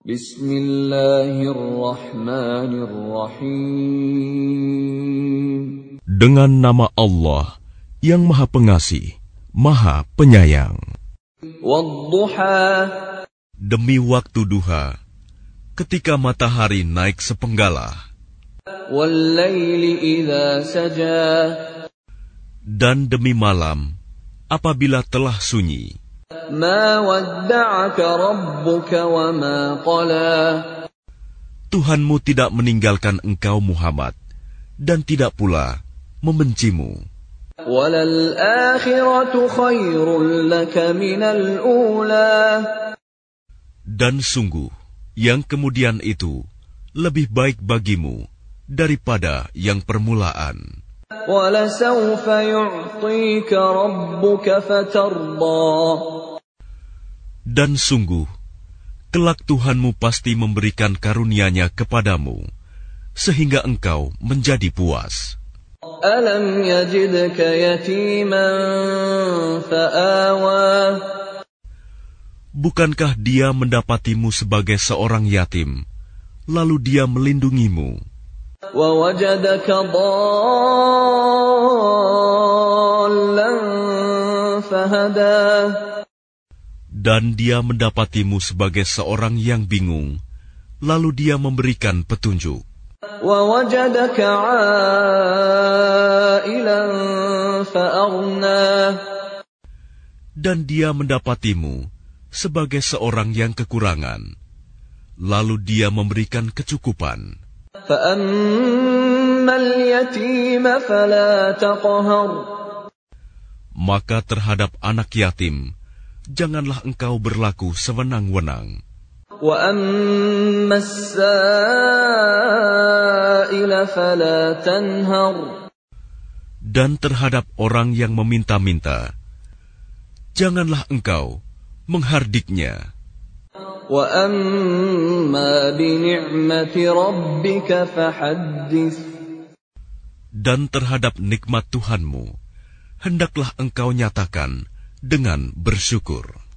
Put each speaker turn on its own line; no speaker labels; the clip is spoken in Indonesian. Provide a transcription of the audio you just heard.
Bismillahirrahmanirrahim.
Dengan nama Allah yang Maha Pengasih, Maha Penyayang.
Wadduha.
Demi waktu duha, ketika matahari naik sepenggalah.
Wallaili idza saja.
Dan demi malam, apabila telah sunyi.
Ma wadda'aka rabbuka wa ma qala.
Tuhanmu tidak meninggalkan engkau Muhammad, dan tidak pula membencimu.
Walal akhiratu khairul laka minal ula.
Dan sungguh, yang kemudian itu lebih baik bagimu daripada yang permulaan.
Walasawfa yu'tika rabbuka fatarda.
Dan sungguh, kelak Tuhanmu pasti memberikan karunia-Nya kepadamu, sehingga engkau menjadi puas.
Alam yajidka yatiman fa'awa.
Bukankah Dia mendapatimu sebagai seorang yatim, lalu Dia melindungimu?
Wa wajadaka dhallan fahada. Dan
Dia mendapatimu sebagai seorang yang bingung, lalu Dia memberikan petunjuk.
Wa wajadaka 'ailan fa'aghna.
Dan Dia mendapatimu sebagai seorang yang kekurangan, lalu Dia memberikan kecukupan.
Fa'ammal yatima fala taqhar.
Maka terhadap anak yatim, janganlah engkau berlaku sewenang-wenang.
Wa ammas sa'ila fala tanhar.
Dan terhadap orang yang meminta-minta, janganlah engkau menghardiknya.
Wa amma bi ni'mati rabbika fahaddits.
Dan terhadap nikmat Tuhanmu, hendaklah engkau nyatakan dengan bersyukur.